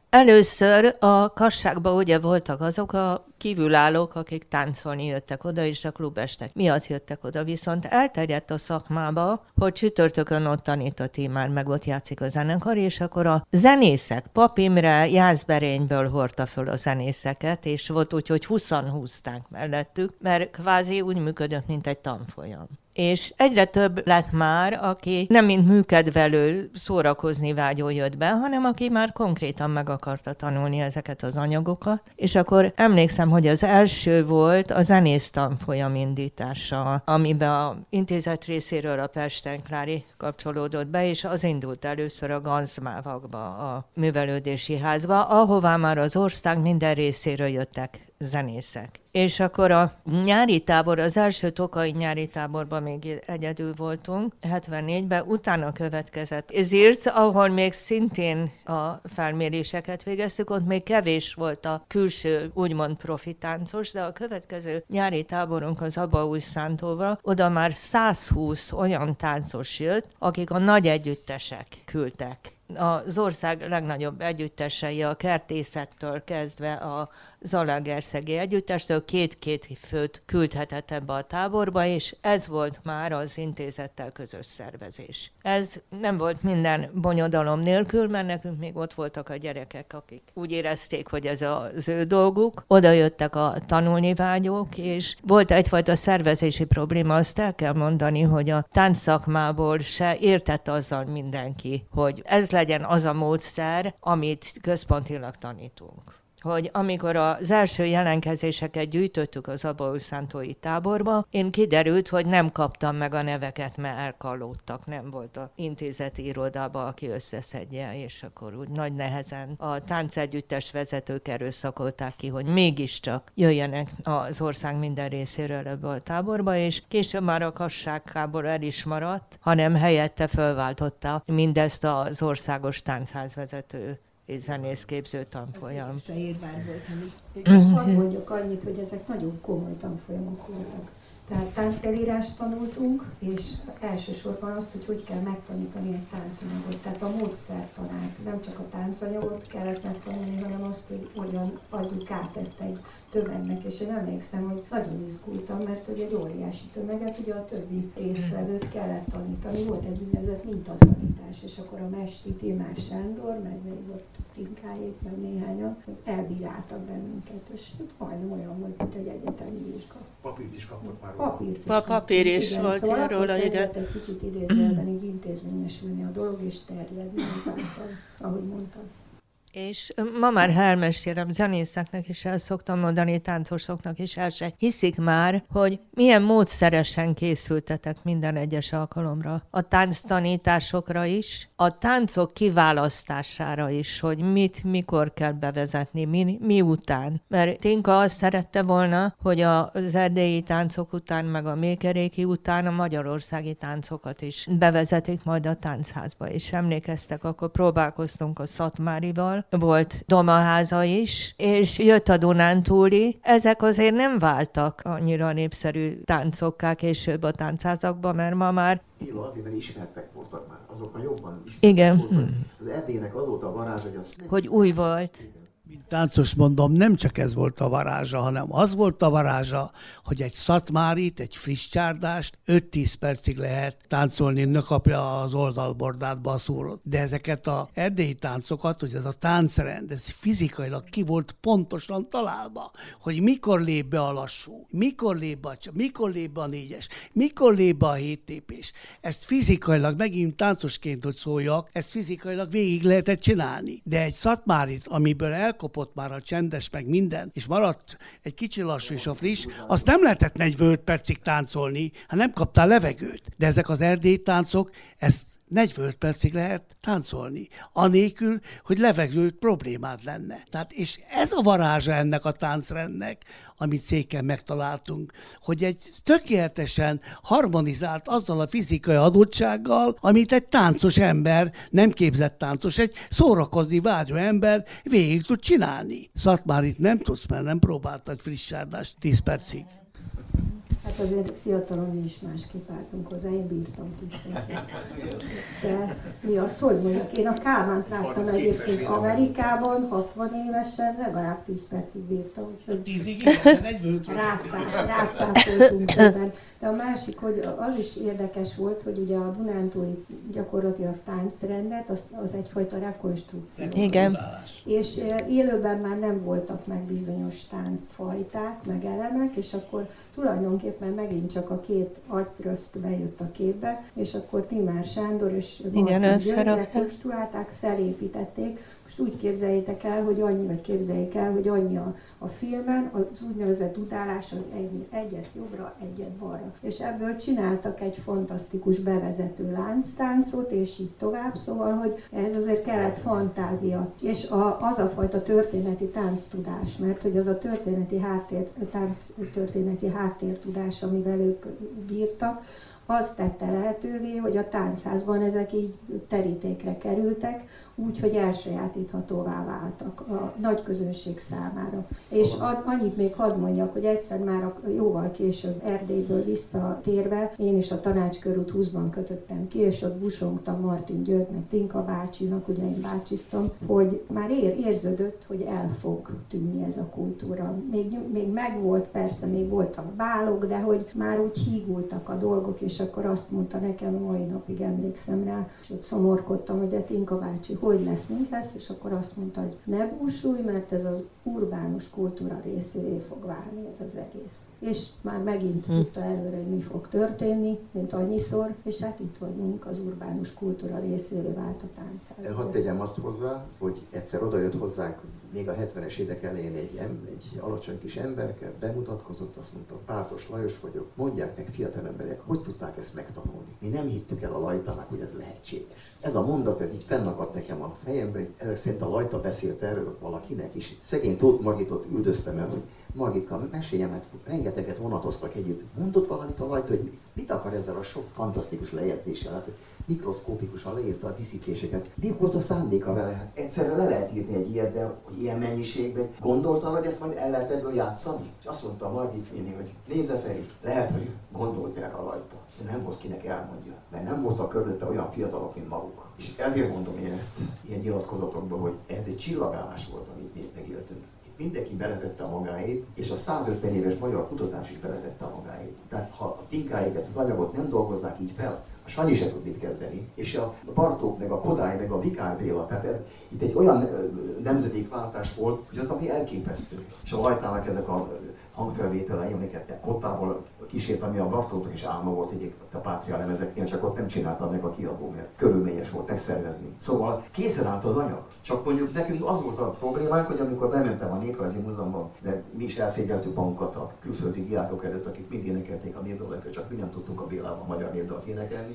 Először a kasságban ugye voltak azok a kívülállók, akik táncolni jöttek oda, és a klubestek miatt jöttek oda, viszont elterjedt a szakmába, hogy csütörtökön ott tanít a Tímár, meg ott játszik a zenekar, és akkor a zenészek, Pap Imre Jászberényből hordta föl a zenészeket, és volt úgy, hogy 20-an húzták mellettük, mert kvázi úgy működött, mint egy tanfolyam. És egyre több lett már, aki nem mint műkedvelő szórakozni vágyó jött be, hanem aki már konkrétan meg akarta tanulni ezeket az anyagokat. És akkor emlékszem, hogy az első volt a zenész tanfolyam indítása, amiben az intézet részéről a Pesten Klári kapcsolódott be, és az indult először a Ganzmávakba, a művelődési házba, ahová már az ország minden részéről jöttek zenészek. És akkor a nyári tábor, az első tokai nyári táborban még egyedül voltunk, 74-ben, utána következett Zirc, ahol még szintén a felméréseket végeztük, ott még kevés volt a külső, úgymond profi táncos, de a következő nyári táborunk az Abaúj-Szántóval, oda már 120 olyan táncos jött, akik a nagy együttesek küldtek. Az ország legnagyobb együttesei a Kertészettől kezdve a Zalaegerszegi együttestől két-két főt küldhetett ebbe a táborba, és ez volt már az intézettel közös szervezés. Ez nem volt minden bonyodalom nélkül, mert nekünk még ott voltak a gyerekek, akik úgy érezték, hogy ez az ő dolguk. Oda jöttek a tanulni vágyók, és volt egyfajta szervezési probléma, azt el kell mondani, hogy a táncszakmából se értett azzal mindenki, hogy ez legyen az a módszer, amit központilag tanítunk. Hogy amikor az első jelentkezéseket gyűjtöttük az Abaúj-Szántói táborba, én kiderült, hogy nem kaptam meg a neveket, mert elkallódtak, nem volt az intézeti irodában, aki összeszedje, és akkor úgy nagy nehezen a táncegyüttes vezetők erőszakolták ki, hogy mégiscsak jöjjenek az ország minden részéről ebbe a táborba, és később már a kasságkából el is maradt, hanem helyette fölváltotta mindezt az országos táncházvezető és zenészképző tanfolyam. Ez a Érvár volt, amit hadd mondjak annyit, hogy ezek nagyon komoly tanfolyamok voltak. Tehát táncelírást tanultunk, és elsősorban azt, hogy kell megtanítani egy táncanyagot. Tehát a módszertanát, nem csak a táncanyagot kellett megtanulni, hanem azt, hogy hogyan adjuk át ezt egy tömegnek, és én emlékszem, hogy nagyon izgultam, mert hogy egy óriási tömeget, ugye a többi résztvevőt kellett tanítani, volt egy úgynevezett mintatanítás, és akkor a mesti Tilmás Sándor, meg még ott Tinkáék, meg néhányan elbíráltak bennünket, és majdnem olyan volt, mint egy egyetemi vizsga. Papírt is kaptak már. Papír is igen, volt szóval róla, igen. igen. Egy kicsit idézőjelben így intézményesülni a dolog, és terjedni ezáltal, ahogy mondtam. És ma már elmesélem, zenészeknek is el szoktam mondani, táncosoknak is el se hiszik már, hogy milyen módszeresen készültetek minden egyes alkalomra. A tánctanításokra is, a táncok kiválasztására is, hogy mit, mikor kell bevezetni, mi után. Mert Tinka azt szerette volna, hogy az erdélyi táncok után, meg a mékeréki után a magyarországi táncokat is bevezetik majd a táncházba. És emlékeztek, akkor próbálkoztunk a Szatmárival, volt Domaháza is, és jött a Dunántúli. Ezek azért nem váltak annyira népszerű táncokká később a táncházakba, mert ma már... Illa, azért, mert ismertek voltak már, azok jobban ismertek igen. voltak. Az Erdélynek az volt a varázs, hogy az... Hogy új volt. Mint táncos mondom, nem csak ez volt a varázsa, hanem az volt a varázsa, hogy egy szatmárit, egy friss csárdást 5-10 percig lehet táncolni, ne kapja az oldalbordátba a szúrót. De ezeket az erdélyi táncokat, hogy ez a táncrend, ez fizikailag ki volt pontosan találva, hogy mikor lép be a lassú, mikor lép be a négyes, mikor lép be a héttépés. Ezt fizikailag, megint táncosként, hogy szóljak, ezt fizikailag végig lehetett csinálni. De egy szatmárit, amiből elkopott már a csendes, meg minden, és maradt egy kicsi lassú és a friss, azt nem lehetett 45 percig táncolni, ha nem kaptál levegőt. De ezek az erdélyi táncok, ezt 45 percig lehet táncolni, anélkül, hogy levegőt problémád lenne. Tehát, és ez a varázsa ennek a táncrendnek, amit Széken megtaláltunk, hogy egy tökéletesen harmonizált azzal a fizikai adottsággal, amit egy táncos ember, nem képzett táncos, egy szórakozni vágyó ember végig tud csinálni. Szatmárit nem tudsz, mert nem próbáltad friss sárdást 10 percig. Hát azért fiatalon mi is másképp álltunk hozzá, én bírtam 10 percet. De mi az, hogy mondjak, én a Kálmánt láttam egyébként Amerikában, 60 évesen, legalább 10 percig bírtam, úgyhogy 10-ig igen, egyből rácáfoltunk ebben. De a másik, hogy az is érdekes volt, hogy ugye a dunántúli gyakorlatilag táncrendet, az egyfajta rekonstrukció. Igen. És élőben már nem voltak meg bizonyos táncfajták, meg elemek, és akkor tulajdonképpen megint csak a két agytröszt bejött a képbe, és akkor Timár Sándor és Martin György rekonstruálták, felépítették. Most úgy képzeljétek el, hogy annyi, vagy képzeljék el, hogy annyi a filmen, az úgynevezett dudálás az ennyi, egyet jobbra, egyet balra. És ebből csináltak egy fantasztikus bevezető lánctáncot, és így tovább, szóval, hogy ez azért kellett fantázia. És az a fajta történeti tánctudás, mert hogy az a történeti háttértudás, amivel ők bírtak, az tette lehetővé, hogy a táncházban ezek így terítékre kerültek, úgy, hogy elsajátíthatóvá váltak a nagy közönség számára. És annyit még hadd mondjak, hogy egyszer már jóval később Erdélyből visszatérve, én is a Tanácskörút 20-ban kötöttem ki, és ott busongtam Martin Györgynek, Tinka bácsinak, ugye én bácsiztam, hogy már érződött, hogy el fog tűnni ez a kultúra. Még megvolt, persze, még voltak bálok, de hogy már úgy hígultak a dolgok, és akkor azt mondta nekem, a mai napig emlékszem rá, és ott szomorkodtam, hogy de Tinka bácsi, hogy lesz, mint lesz, és akkor azt mondta, hogy ne búsulj, mert ez az urbánus kultúra részévé fog válni ez az egész. És már megint tudta előre, hogy mi fog történni, mint annyiszor, és hát itt vagyunk, az urbánus kultúra részévé vált a táncház. Hadd tegyem azt hozzá, hogy egyszer odajött hozzánk, még a 70-es évek elején egy alacsony kis emberke bemutatkozott, azt mondta, Pártos Lajos vagyok, mondják meg fiatal emberek, hogy tudták ezt megtanulni. Mi nem hittük el a Lajtának, hogy ez lehetséges. Ez a mondat, ez így fennakadt nekem a fejemben, hogy ezek szerint a Lajta beszélt erről valakinek is. Szegény Tóth Margitot üldöztem el, hogy Margitka, meséljem, mert rengeteget vonatoztak együtt. Mondott valamit a Lajta, hogy mit akar ezzel a sok fantasztikus lejegyzéssel? Hát mikroszkópikusan leírta a díszítéseket. Mi volt a szándéka vele? Hát egyszerre le lehet írni egy ilyet, de hogy ilyen mennyiségben. Gondolta, hogy ezt majd el lehet ebből játszani? És azt mondta a Margit néni, hogy nézze Feri, lehet, hogy gondolt erre a Lajta, de nem volt kinek elmondja, mert nem voltak körülötte olyan fiatalok, mint maguk. És ezért mondom én ezt ilyen nyilatkozatokban, hogy ez egy csillagállás volt, amit mi megéltünk. Mindenki beletette a magáét, és a 150 éves magyar kutatás is beletette a magáét. Tehát ha a Tinkáik ezt az anyagot nem dolgozzák így fel, a Sanyi se tud mit kezdeni, és a Bartók, meg a Kodály, meg a Vikár Béla, tehát ez itt egy olyan nemzedékváltás volt, hogy az, ami elképesztő. És a Lajtának ezek a hangfelvételei, amiket Kottából kísért, ami a Bartóknak is álma volt egyébként a Pátria lemezeknél, csak ott nem csinálta meg a kiadó, mert körülményes volt megszervezni. Szóval készen állt az anyag. Csak mondjuk nekünk az volt a problémánk, hogy amikor bementem a Néprajzi Múzeumban, de mi is elszégyeltük magunkat a külföldi diákok előtt, akik mind énekelték a népdalokat, csak mi nem tudtunk a Bélában magyar népdalt énekelni.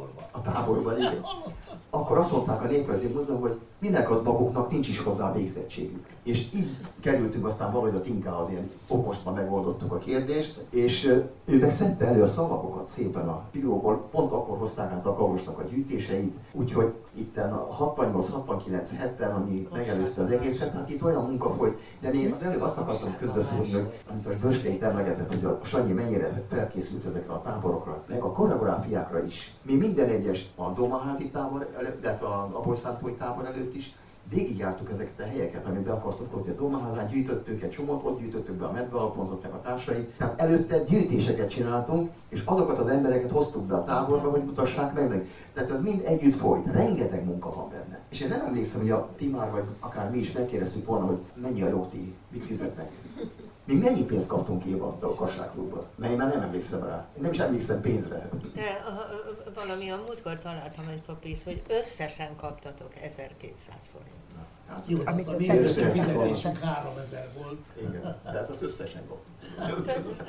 A táborban, igen. Akkor azt mondták a Néprajzi Múzeum, hogy minek az maguknak nincs is hozzá végzettségük. És így kerültünk aztán valahogy a Tinkához, ilyen okosban megoldottuk a kérdést, és ő meg szedte elő a szavakokat szépen a fiókból, pont akkor hozták át a Karosnak a gyűjtéseit, úgyhogy itten a 68-69-70, ami megelőzte az egészet, hát itt olyan munka folyt, de én az előbb azt akartam közbeszólni, hogy amit a Böskeit emlegetett, hogy a Sanyi mennyire felkészült ezekre a táborokra, meg a koreográfiákra is. Mi minden egyes a Domaházi tábor előtt, illetve a Apolyszántúi tábor előtt is, végigjártuk ezeket a helyeket, amit be akartunk hozni a Domaházán, gyűjtöttünk egy csomót, ott gyűjtöttük be a Medve Alfonzot, meg a társai. Tehát előtte gyűjtéseket csináltunk, és azokat az embereket hoztuk be a táborba, hogy mutassák meg. Tehát ez mind együtt folyt, rengeteg munka van benne. És én nem emlékszem, hogy a Timár vagy akár mi is megkérdeztük volna, hogy mennyi a jogdíj, mit fizetnek. Mi mennyi pénzt kaptunk évente a Kassáklubban? Mert én már nem emlékszem rá. Én nem is emlékszem pénzre. De valami a múltkor találtam egy papírt, hogy összesen kaptatok 1200 forint. Hát, jó, amit a mégiség fizetésünk 3000 volt. Igen, de ez az összesen kaptunk.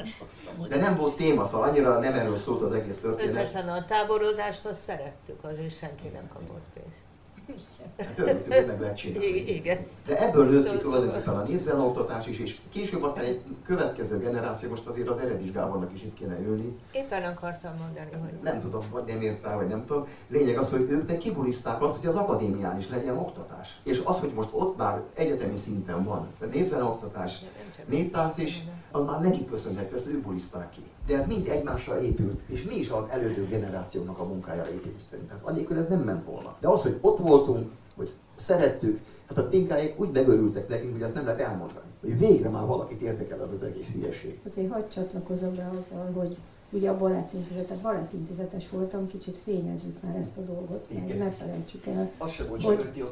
De nem volt téma, szóval annyira nem erről szólt az egész történet. Összesen a táborozást azt szerettük, azért senki nem kapott pénzt. Hát örültük, hogy meg lehet csinálni. Igen. De ebből nőtt ki tulajdonképpen a népzenoktatás is, és később aztán egy következő generáció, most azért az Eredis Gábornak is itt kéne ülni. Éppen akartam mondani, hogy... Nem tudom, vagy nem ért rá, vagy nem tudom. Lényeg az, hogy ők meg kibuliszták azt, hogy az akadémián is legyen oktatás. És az, hogy most ott már egyetemi szinten van, a népzeneoktatás, néptánc is, az már nekik köszönhető, ezt ők buliszták ki. De ez mind egymásra épült, és mi is az elődő generációnak a munkájára építeni. Tehát annélkül ez nem ment volna. De az, hogy ott voltunk, hogy szerettük, hát a tinkáik úgy megörültek nekünk, hogy azt nem lehet elmondani. Hogy végre már valakit érdekel az egész hülyeség. Azért hadd csatlakozom be azzal, hogy ugye a balettintézetes voltam, kicsit fényezzük már ezt a dolgot, ne felejtsük el. Az se volt,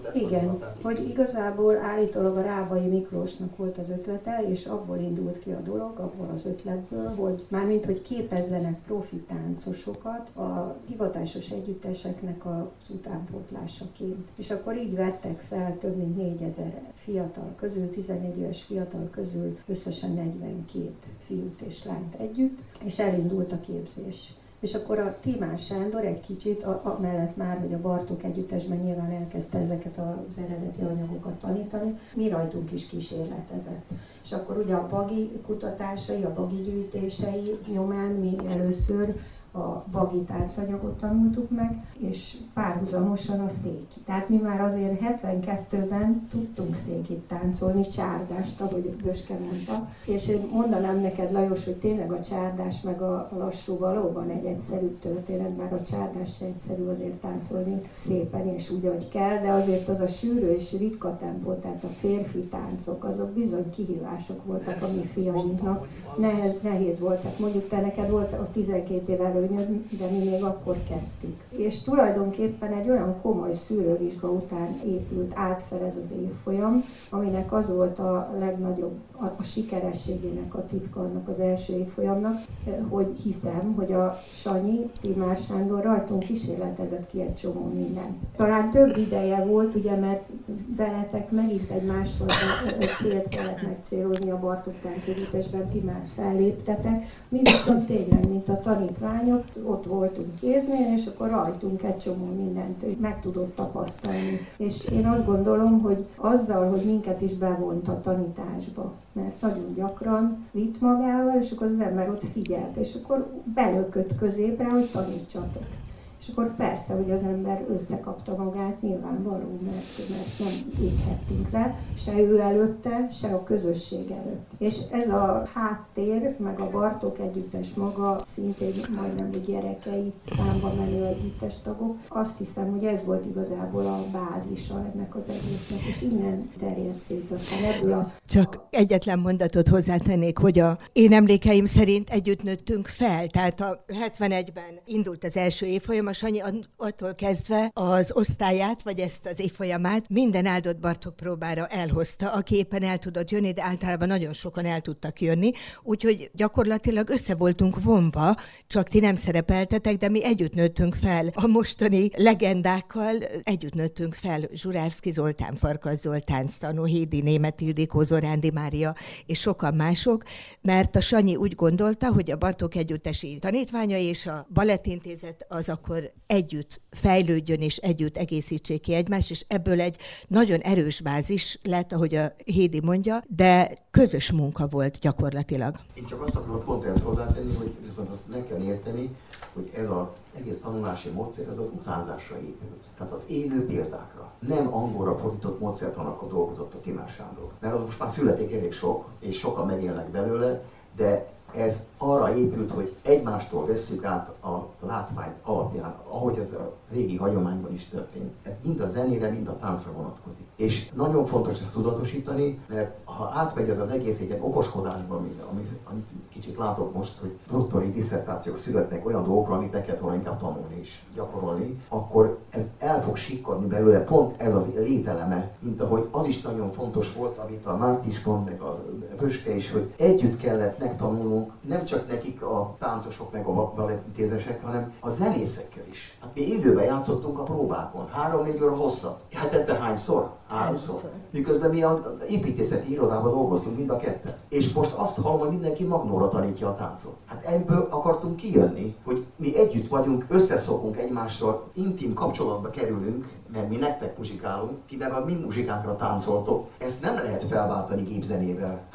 hogy igazából állítólag a Rábai Miklósnak volt az ötlete, és abból indult ki a dolog, abból az ötletből, hogy mármint, hogy képezzenek profi táncosokat a hivatásos együtteseknek az utánpótlásaként. És akkor így vettek fel több mint 4000 fiatal közül, 14 éves fiatal közül összesen 42 fiút és lányt együtt, és elindult a képzés. És akkor a Timás Sándor egy kicsit, amellett már, hogy a Bartók Együttesben nyilván elkezdte ezeket az eredeti anyagokat tanítani, mi rajtunk is kísérletezett. És akkor ugye a bagi kutatásai, a bagi gyűjtései nyomán mi először a bagi táncanyagot tanultuk meg, és párhuzamosan a széki. Tehát mi már azért 72-ben tudtunk székit táncolni, csárdást, ahogy Böske mondta. És én mondanám neked, Lajos, hogy tényleg a csárdás meg a lassú valóban egy egyszerű történet, bár a csárdás se egyszerű azért táncolni szépen és úgy, ahogy kell, de azért az a sűrű és ritka tempó, tehát a férfi táncok, azok bizony kihívások voltak a mi fiainknak. Nehéz volt, tehát mondjuk te neked volt a 12 év de mi még akkor kezdtük. És tulajdonképpen egy olyan komoly szűrővizsga után állt fel ez az évfolyam, aminek az volt a legnagyobb, a sikerességének a titka annak az első évfolyamnak, hogy hiszem, hogy a Sanyi, Timás Sándor rajtunk kísérletezett ki egy csomó mindent. Talán több ideje volt, ugye, mert veletek megint egy másfajta célt kellett megcélozni a Bartók Táncegyüttesben, ti már felléptetek, mi viszont tényleg, mint a tanítványok, ott voltunk kéznél, és akkor rajtunk egy csomó mindent meg tudott tapasztalni. És én azt gondolom, hogy azzal, hogy minket is bevont a tanításba, mert nagyon gyakran vitt magával, és akkor az ember ott figyelt, és akkor belökött középre, hogy tanítsatok. És akkor persze, hogy az ember összekapta magát, nyilvánvaló, mert nem éghettünk le, se ő előtte, se a közösség előtt. És ez a háttér, meg a Bartók Együttes maga, szintén majdnem, hogy gyerekei, számba menő együttes tagok, azt hiszem, hogy ez volt igazából a bázisa ennek az egésznek, és innen terjedt szét aztán ebből a... Csak egyetlen mondatot hozzátennék, hogy én emlékeim szerint együtt nőttünk fel, tehát a 71-ben indult az első évfolyam, a Sanyi attól kezdve az osztályát, vagy ezt az évfolyamát minden áldott Bartók próbára elhozta, aki éppen el tudott jönni, de általában nagyon sokan el tudtak jönni, úgyhogy gyakorlatilag össze voltunk vonva, csak ti nem szerepeltetek, de mi együtt nőttünk fel. A mostani legendákkal együtt nőttünk fel, Zsurávszky Zoltán, Farkas Zoltán, Stanó Hédi, Németh Ildikó, Zorándi Mária és sokan mások, mert a Sanyi úgy gondolta, hogy a Bartók Együttesi tanítványai és a Balettintézet az akkor együtt fejlődjön és együtt egészítsék ki egymást, és ebből egy nagyon erős bázis lett, ahogy a Hédi mondja, de közös munka volt gyakorlatilag. Én csak azt akarom pont ezt hozzátenni, hogy viszont azt meg kell érteni, hogy ez az egész tanulási módszer az utánzásra épült. Tehát az élő példákra. Nem angolra fordított módszertanakkal dolgozott a Timás Sándor. Mert az most már születik elég sok, és sokan megélnek belőle, de ez arra épült, hogy egymástól vesszük át a látvány alapján, ahogy ez a régi hagyományban is történt. Ez mind a zenére, mind a táncra vonatkozik. És nagyon fontos ezt tudatosítani, mert ha átmegy ez az egész egy ilyen okoskodásba, amit kicsit látok most, hogy doktori disszertációk születnek olyan dolgokra, amit neked volna inkább tanulni és gyakorolni, akkor ez el fog sikkadni belőle, pont ez az lételeme, mint ahogy az is nagyon fontos volt, amit a Márti is mond, meg a Böske is, hogy együtt kellett megtanulnunk, nem csak nekik a táncosok meg a balettintézesek, hanem a zenészekkel is. Hát mi időben játszottunk a próbákon, 3-4 óra hosszat. Hetente hányszor? 3-szor. Miközben mi az építészeti irodában dolgoztunk mind a ketten. És most azt hallom, hogy mindenki magnóra tanítja a táncot. Hát ebből akartunk kijönni, hogy mi együtt vagyunk, összeszokunk egymással, intim kapcsolatba kerülünk, mert mi nektek muzsikálunk, ti meg a mi muzsikánkra táncoltok. Ezt nem lehet felváltani gépzenével. Hát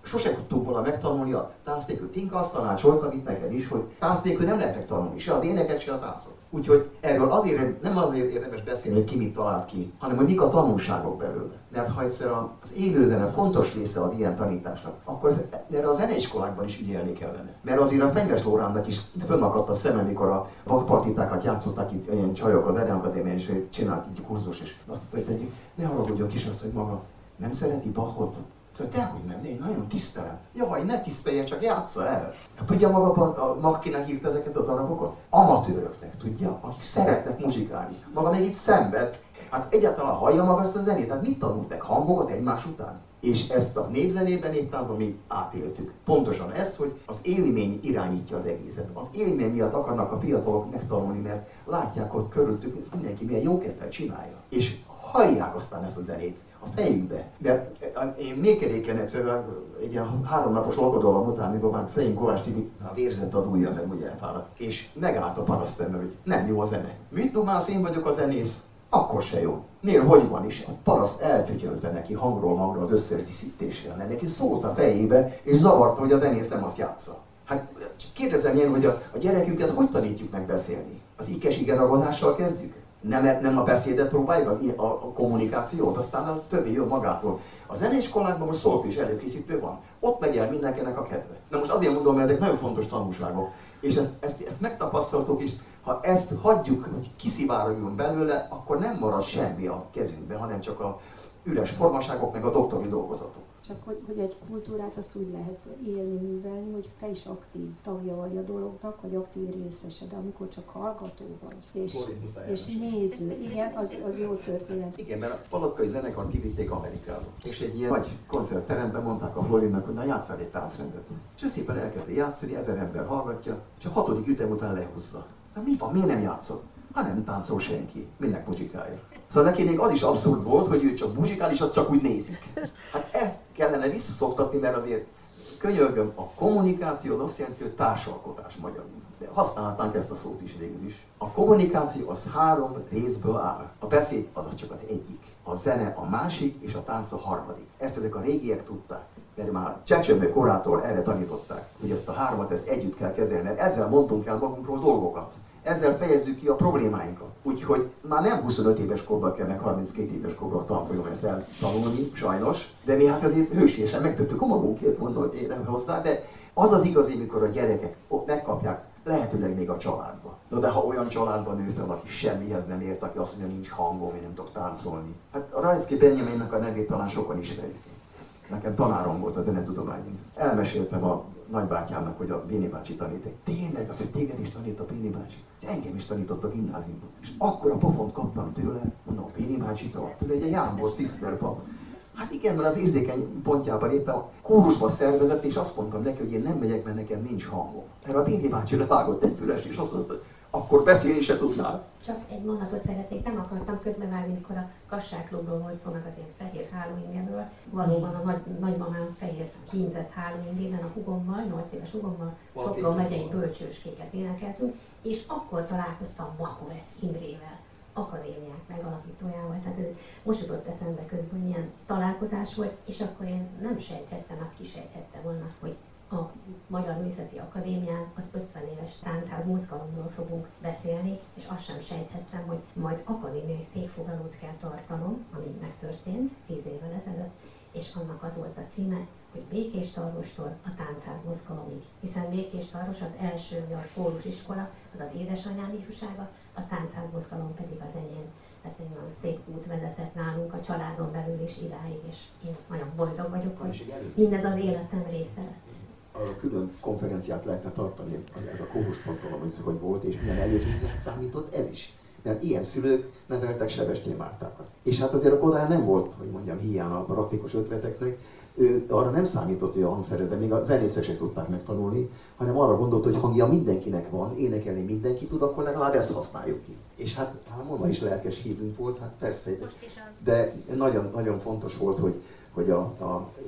Sose tudtunk volna megtanulni a tánc nélkül. Tinka azt tanácsolta, mint neked is, hogy tánc nélkül nem lehet megtanulni, se az éneket, se a táncot. Úgyhogy erről azért nem azért érdemes beszélni, hogy ki mit talált ki, hanem hogy mik a tanulságok belőle. Mert ha egyszer az élőzene fontos része az ilyen tanításnak, akkor erre a zeneiskolákban is ügyelni kellene. Mert azért a Fenyves Lóránnak is fönnakadt a szeme, mikor a partitákat játszották itt ilyen csajok a Zeneakadémián, és csinált egy kurzus, és azt mondta, hogy ne haragudjon kisasszony, hogy maga nem szereti Bachot. Szóval dehogy nem, én nagyon tisztelem. Jaj, ne tiszteljen, csak játsza el. Hát tudja maga a Makinek hívta ezeket a darabokat? Amatőröknek, tudja? Akik szeretnek muzsikálni. Maga még itt szenved. Hát egyáltalán hallja maga ezt a zenét, hát mit tanult meg? Hangokat egymás után? És ezt a népzenében, néptáncban mi átéltük. Pontosan ezt, hogy az élmény irányítja az egészet. Az élmény miatt akarnak a fiatalok megtanulni, mert látják, hogy körülöttük mindenki milyen jó kedvel csinálja. És hallják aztán ezt a zenét a fejükbe. De én mékeréken egyszer egy ilyen 3 napos alkodalom után, mikor már Szerény Kovács Tibi érzett az ujjam, mert ugye elfáradt. És megállt a parasztember, hogy nem jó a zene. Mit dumálsz, én vagyok a zenész? Akkor se jó. Nél hogy van is? A paraszt eltütyölte neki hangról hangra az összertisztítéssel, mert neki szólt a fejébe, és zavarta, hogy a zenész nem azt játsza. Hát kérdezem én, hogy a gyerekünket hogy tanítjuk meg beszélni? Az ikes-ige ragozással kezdjük? Nem a beszédet próbáljuk, a kommunikációt, aztán a többi jön magától. A zeneiskolákban most szolfés előkészítő van. Ott megy el mindenkinek a kedve. Na most azért mondom, mert ezek nagyon fontos tanulságok. És ezt megtapasztaltuk is, ha ezt hagyjuk, hogy kiszivárogjon belőle, akkor nem marad semmi a kezünkben, hanem csak a üres formaságok, meg a doktori dolgozatok. Csak hogy egy kultúrát azt úgy lehet élni, művelni, hogy te is aktív tagja vagy a dolognak, vagy aktív részese, de amikor csak hallgató vagy, és néző, igen, az jó történet. Igen, mert a Palotkai zenekart kivitték Amerikába, és egy ilyen nagy koncertteremben mondták a Florinnak, hogy na játsszál egy táncrendet. És ő szépen elkezdte játszani, 1000 ember hallgatja, és a 6. ütem után lehúzza. Mi van, miért nem játszott? Hát nem táncol senki, mindenki muzsikálja. Szóval neki még az is abszurd volt, hogy ő csak muzsikál, és azt csak úgy nézik. Hát ezt kellene visszaszoktatni, mert azért könyörgöm, a kommunikáció azt jelenti, hogy társalkotás magyarul. De használhatnánk ezt a szót is végül is. A kommunikáció az 3 részből áll. A beszéd az csak az egyik. A zene a másik, és a tánc a harmadik. Ezt ezek a régiek tudták. Mert már csecsemő korától erre tanították, hogy ezt a 3-at ezt együtt kell kezelni, mert ezzel mondtunk el magunkról dolgokat. Ezzel fejezzük ki a problémáinkat. Úgyhogy már nem 25 éves korban kell, meg 32 éves korban a tanfolyamon ezt eltanulni, sajnos. De mi hát azért hősiesen megtettük a magunkért, mondom én hozzá, de az az igazi, mikor a gyerekek ott megkapják, lehetőleg még a családba. No, de ha olyan családban nő fel, aki semmihez nem ért, aki azt mondja, nincs hangom, én nem tudok táncolni. Hát a Rajcki Benjaminnak a nevét talán sokan ismerjük. Nekem tanárom volt a zenetudományon. Elmeséltem a nagybátyámnak, hogy a Béni bácsi tanít. Tényleg, azt, hogy téged is tanít a Béni bácsi. Engem is tanított a gimnáziumban. És akkor a pofont kaptam tőle, mondom, Béni bácsitól. Ez egy Jámbor ciszterpap. Hát igen, mert az érzékeny pontjában éppen a kórusba szervezett, és azt mondtam neki, hogy én nem megyek, mert nekem nincs hangom. Erre a Béni bácsi levágott egy fülest, és azt mondta, hogy akkor beszélni se tudnál. Csak egy mondatot szeretnék, nem akartam közbevágni, mikor a Kasságklubról volt szó, meg az én fehér hálóingemről. Valóban a nagymamám fehér kínzett hálóingében a hugommal, 8 éves hugommal Sopron megyei bölcsőskéket énekeltünk, és akkor találkoztam Makovec Imrével, akadémiák megalapítójával. Tehát most jutott eszembe közben, hogy milyen találkozás volt, és akkor én nem sejthettem, hát ki sejthette volna, hogy a Magyar Művészeti Akadémián az 50 éves táncház mozgalomról fogunk beszélni, és azt sem sejthettem, hogy majd akadémiai székfoglalót kell tartanom, ami megtörtént 10 évvel ezelőtt, és annak az volt a címe, hogy Békés Tarlostól a táncház mozgalomig. Hiszen Békés Tarlos az első magyar kórusiskola, az az édesanyám ifjúsága, a táncház mozgalom pedig az enyém. Tehát egy nagyon szép út vezetett nálunk a családon belül is idáig, és én nagyon boldog vagyok, hogy mindez az életem része lett. A külön konferenciát lehetne tartani, a kórus mozgalom, hogy volt, és milyen előzménynek számított ez is. Mert ilyen szülők neveltek Sebestyén Mártákat. És hát azért a Kodály nem volt, hogy mondjam, hiány a praktikus ötleteknek, ő arra nem számított, hogy a hangszerezze, még a zenészek sem tudták megtanulni, hanem arra gondolt, hogy hangja mindenkinek van, énekelni mindenki tud, akkor legalább ezt használjuk ki. És hát Mona is lelkes hívünk volt, hát persze, de nagyon, nagyon fontos volt, hogy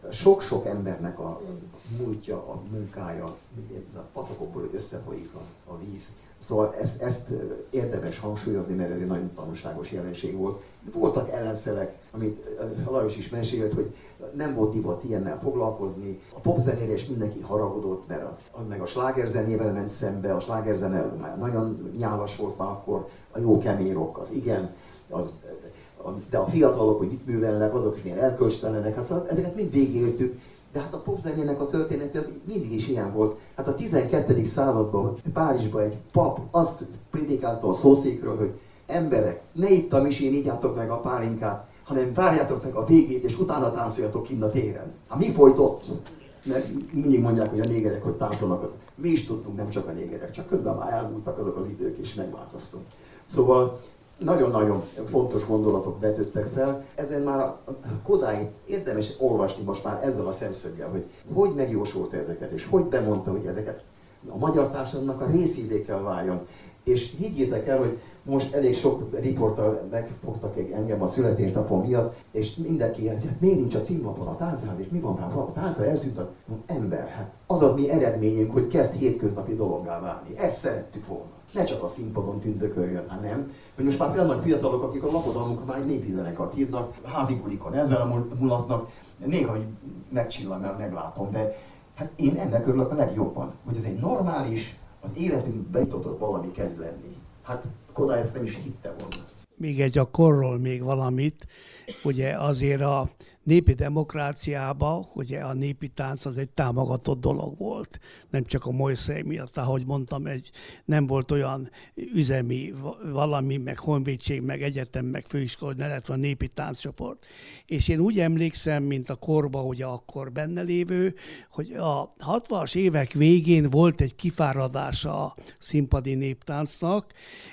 sok-sok embernek a múltja, a munkája, a patakokból összefolyik a víz. Szóval ezt érdemes hangsúlyozni, mert ez egy nagyon tanulságos jelenség volt. Voltak ellenszelek, amit Lajos is mesélt, hogy nem volt divat ilyennel foglalkozni. A popzenére is mindenki haragudott, mert meg a slágerzenével ment szembe, a slágerzene már nagyon nyálas volt már akkor, a jó kemény rock, az igen, de a fiatalok, hogy mit művelnek, azok is milyen elkölcstelenek, hát szóval ezeket mind végigéltük. De hát a popzenének a története az mindig is ilyen volt. Hát a 12. században Párizsban egy pap azt prédikálta a szószékről, hogy emberek, ne itt a misén igjátok meg a pálinkát, hanem várjátok meg a végét, és utána táncoljatok kint a téren. Hát mi folyt ott? Mert mindig mondják, hogy a négerek hogy táncolnak. Mi is tudtunk, nem csak a négerek, csak közben már elmúltak azok az idők, és megváltoztunk. Szóval nagyon-nagyon fontos gondolatok vetődtek fel. Ezen már Kodályt érdemes olvasni most már ezzel a szemszöggel, hogy megjósolta ezeket, és hogy bemondta, hogy ezeket a magyar társadalomnak a részévé kell váljon. És higgyétek el, hogy most elég sok riporttal megfogtak engem a születésnapom miatt, és mindenki, hát miért nincs a címlapon a táncház, és mi van már, a táncház eltűnt a ember. Hát az az mi eredményünk, hogy kezd hétköznapi dologgá válni. Ezt szerettük volna. Ne csak a színpadon tündököljön, hanem, hogy most már vannak fiatalok, akik a lakodalmunkra már népzenekart hívnak, házi bulikon ezzel mulatnak, néha hogy megcsillan, mert meglátom, de hát én ennek örülök a legjobban, hogy ez egy normális, az életünkbe jutott valami kezd lenni. Hát Kodály ezt nem is hitte volna. Még egy a korról még valamit, ugye azért a népi demokráciában, ugye a népi tánc az egy támogatott dolog volt. Nem csak a Mojszej miatt, ahogy mondtam, nem volt olyan üzemi valami, meg honvédség, meg egyetem, meg főiskola, hogy ne lett a népi tánccsoport. És én úgy emlékszem, mint a korban, ugye akkor benne lévő, hogy a 60-as évek végén volt egy kifáradása a színpadi néptáncnak.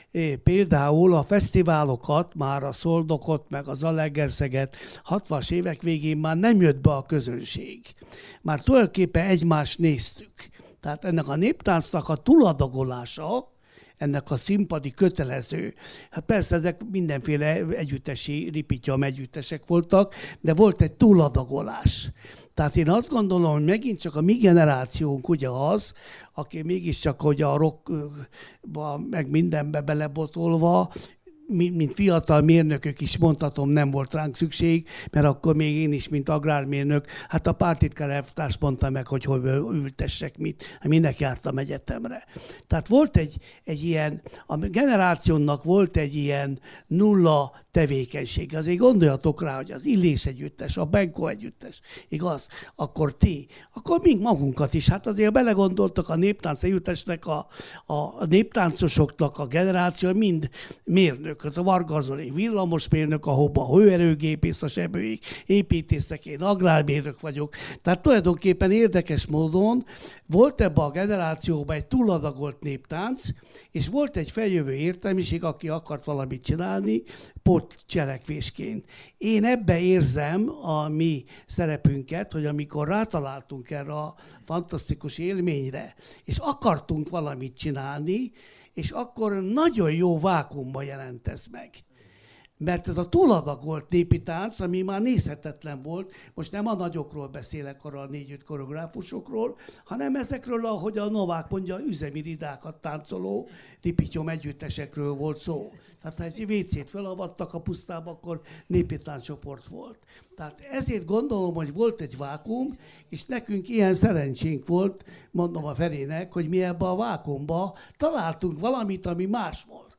Például a fesztiválokat, már a Szoldokot, meg az Zalaegerszeget 60-as évek végén már nem jött be a közönség. Már tulajdonképpen egymást néztük. Tehát ennek a néptáncnak a túladagolása, ennek a színpadi kötelező. Hát persze ezek mindenféle együttesi, ripityam együttesek voltak, de volt egy túladagolás. Tehát én azt gondolom, hogy megint csak a mi generációnk ugye az, aki mégiscsak hogy a rockba, meg mindenbe belebotolva, mint fiatal mérnökök is mondhatom, nem volt ránk szükség, mert akkor még én is, mint agrármérnök, hát a pártitkár elvtárs mondta meg, hogy hol ültessek mit, minek jártam egyetemre. Tehát volt egy ilyen, a generációnak volt egy ilyen nulla tevékenység. Azért gondoljatok rá, hogy az Illés együttes, a Benko együttes, igaz? Akkor akkor mink magunkat is. Hát azért belegondoltak a néptánc együttesnek, a néptáncosoknak a generáció mind mérnök. A Varga Zoli villamosmérnök, a Hobba hőerőgépész, a Sebőik építészek, én agrármérnök vagyok. Tehát tulajdonképpen érdekes módon volt ebben a generációban egy túladagolt néptánc, és volt egy feljövő értelmiség, aki akart valamit csinálni, pótcselekvésként. Én ebbe érzem a mi szerepünket, hogy amikor rátaláltunk erre a fantasztikus élményre, és akartunk valamit csinálni, és akkor nagyon jó vákuumban jelent ez meg. Mert ez a túladagolt népi tánc, ami már nézhetetlen volt, most nem a nagyokról beszélek, arra a 4-5 koreográfusokról, hanem ezekről, ahogy a Novák mondja, üzemi ridákat táncoló ripityom együttesekről volt szó. Tehát ha egy WC-t felavattak a pusztába, akkor népi tánccsoport volt. Tehát ezért gondolom, hogy volt egy vákuum, és nekünk ilyen szerencsénk volt, mondom a Ferének, hogy mi ebbe a vákuumba találtunk valamit, ami más volt.